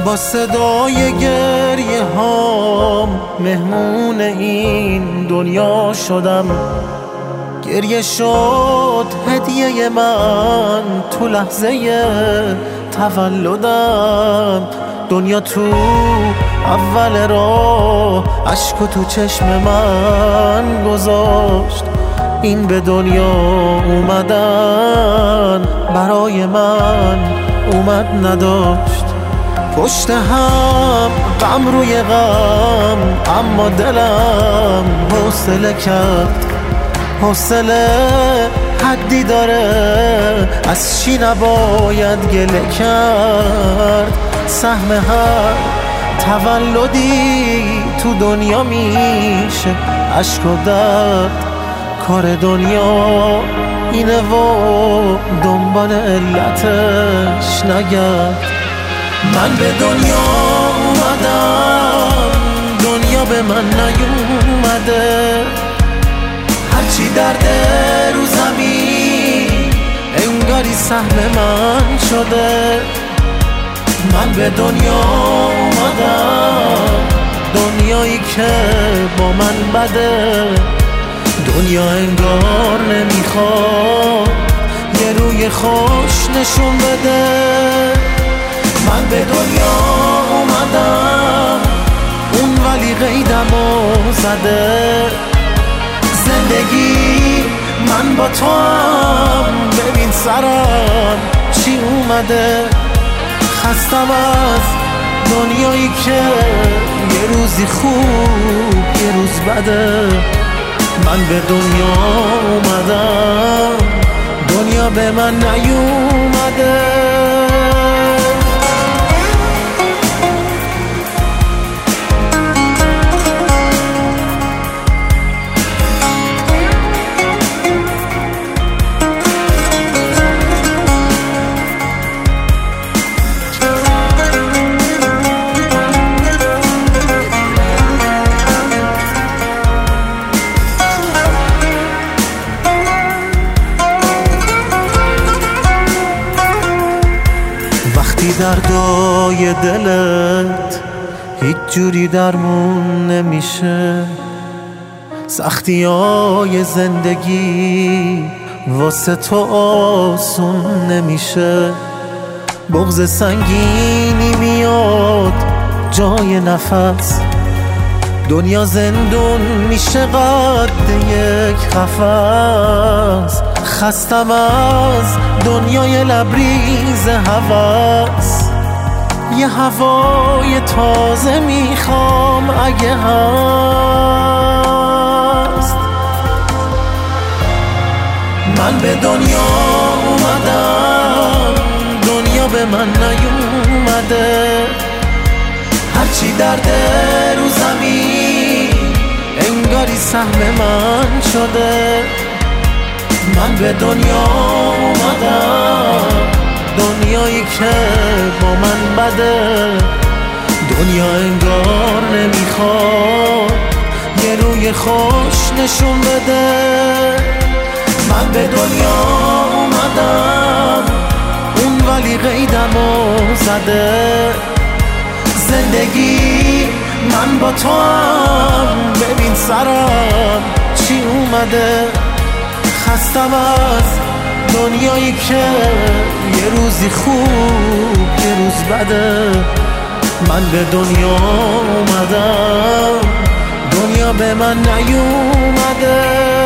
با صدای گریه هام مهمون این دنیا شدم. گریه شد هدیه من تو لحظه تولدم. دنیا تو اول راه اشکو تو چشم من گذاشت. این به دنیا اومدن برای من اومد نداشت. پشت هم غم روی غم، اما دلم حوصله کرد. حوصله حدی داره، از چی نباید گله کرد. سهم هر تولدی تو دنیا میشه اشک و درد. کار دنیا اینه و دنبال علتش نگرد. من به دنیا اومدم، دنیا به من نیومده. هرچی درده رو زمین انگاری سهم من شده. من به دنیا اومدم، دنیایی که با من بده. دنیا انگار نمیخواد یه روی خوش نشون بده. من به دنیا اومدم، اون ولی قیدمو زده. زندگی من با تو هم، ببین سرم چی اومده. خستم از دنیایی که یه روزی خوب یه روز بده. من به دنیا اومدم، دنیا به من نیومده. دردای دلت هیچ جوری درمون نمیشه. سختیای زندگی واسه تو آسون نمیشه. بغض سنگینی میاد جای نفس. دنیا زندون میشه قد یک قفس. خستم از دنیای لبریز هوس. یه هوای تازه میخوام اگه هست. من به دنیا اومدم، دنیا به من نیومده. هرچی درده رو زمین انگاری سهم من شده. من به دنیا اومدم، دنیایی که با من بده. دنیا انگار نمیخواد یه روی خوش نشون بده. من به دنیا اومدم، اون ولی قیدمو زده. زندگی من با تو هم، ببین سرم چی اومده. خستم از دنیایی که یه روزی خوب یه روز بده. من به دنیا اومدم، دنیا به من نیومده.